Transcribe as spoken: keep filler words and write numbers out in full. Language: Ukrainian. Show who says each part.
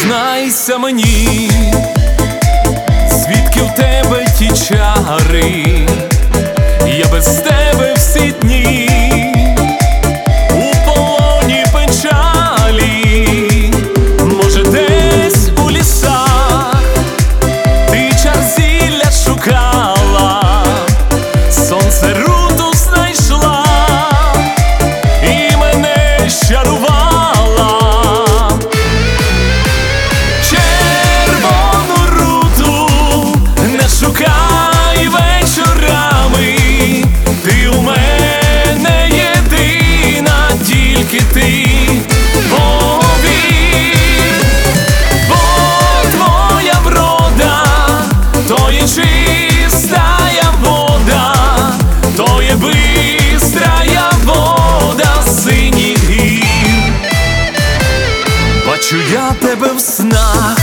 Speaker 1: Зізнайся мені, звідки в тебе ті чари, я без тебе всі дні у полоні печалі. Може, десь у лісах ти чар зілля шукала, сонце руту знайшла і мене щарувала. Шукай вечорами, ти у мене єдина, тільки ти. Повір, бо твоя врода, то є чистая вода, то є бистрая вода синіх гір. Бачу я тебе в снах,